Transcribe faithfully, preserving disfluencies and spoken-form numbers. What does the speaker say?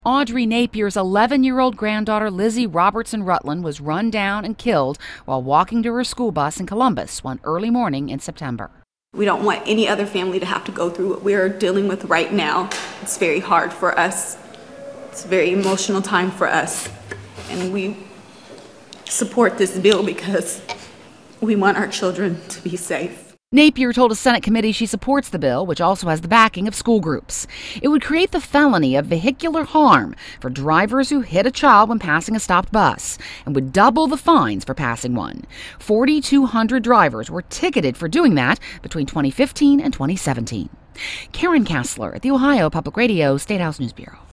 Audrey Napier's eleven-year-old granddaughter Lizzie Robertson Rutland was run down and killed while walking to her school bus in Columbus one early morning in September. We don't want any other family to have to go through what we're dealing with right now. It's very hard for us. It's a very emotional time for us. And we support this bill because we want our children to be safe. Napier told a Senate committee she supports the bill, which also has the backing of school groups. It would create the felony of vehicular harm for drivers who hit a child when passing a stopped bus and would double the fines for passing one. forty-two hundred drivers were ticketed for doing that between twenty fifteen and twenty seventeen. Karen Kassler at the Ohio Public Radio State House News Bureau.